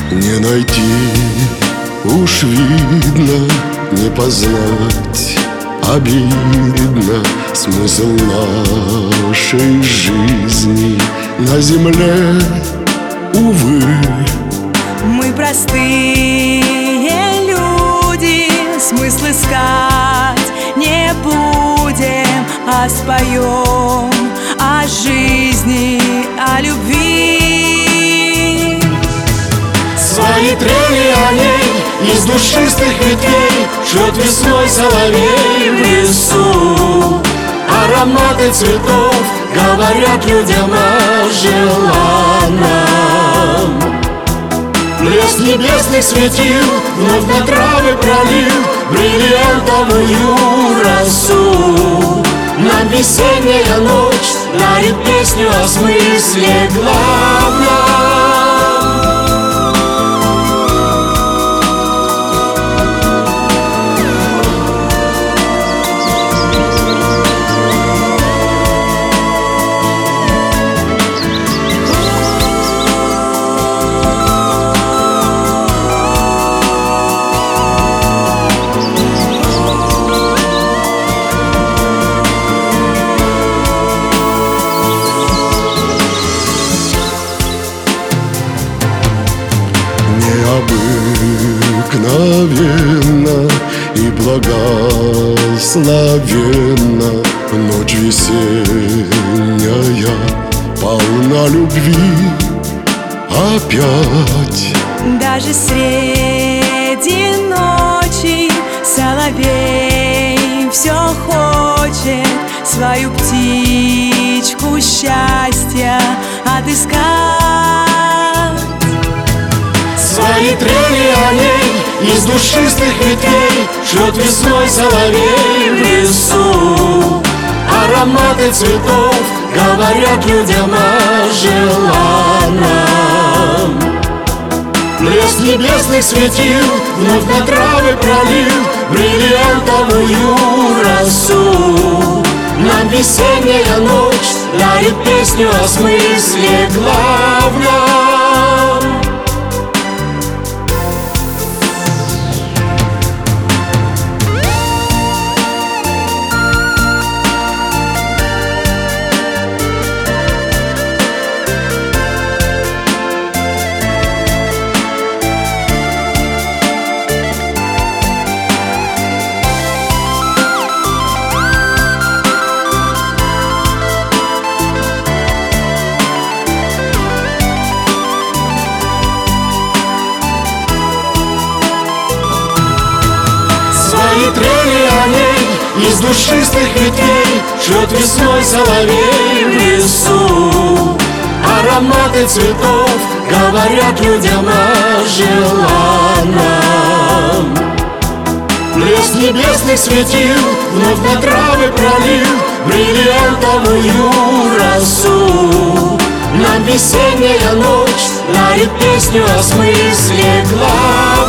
Не найти, уж видно, не познать. Обидно смысл нашей жизни на земле, увы. Мы простые люди, смысл искать не будем, а споем о жизни, о любви. Свои трели аллей из душистых ветвей шлет весной соловей в лесу. Ароматы цветов говорят людям о желанном. Блеск небесных светил вновь на травы пролил бриллиантовую росу. Нам весенняя ночь дарит песню о смысле главном. Необыкновенно и благословенна ночь весенняя, полна любви опять. Даже среди ночи соловей все хочет свою птичку счастья отыскать. Свои трели аллей из душистых ветвей шлет весной соловей в лесу. Ароматы цветов говорят людям о желанном. Блеск небесных светил вновь на травы пролил бриллиантовую росу. Нам весенняя ночь дарит песню о смысле главном. Свои трели аллей из душистых ветвей шлет весной соловей в лесу. Ароматы цветов говорят людям о желанном. Блеск небесных светил вновь на травы пролил бриллиантовую росу. Нам весенняя ночь дарит песню о смысле главном.